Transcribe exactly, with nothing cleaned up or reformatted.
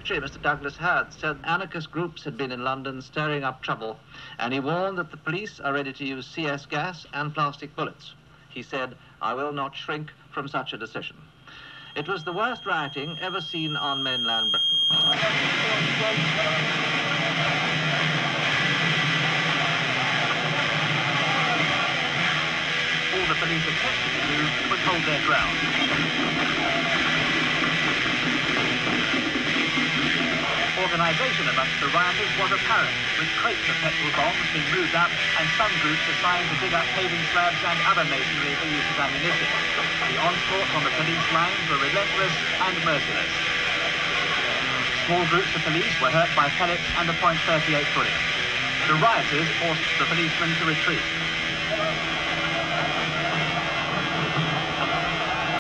Secretary, Mister Douglas Hurd, said anarchist groups had been in London stirring up trouble, and he warned that the police are ready to use C S gas and plastic bullets. He said, "I will not shrink from such a decision." It was the worst rioting ever seen on mainland Britain. All the police attempted to do was hold their ground. Organisation amongst the rioters was apparent, with crates of petrol bombs being moved up and some groups assigned to dig up paving slabs and other masonry for use as ammunition. The onslaught on the police lines were relentless and merciless. Small groups of police were hurt by pellets and the point thirty-eight bullet. The rioters forced the policemen to retreat.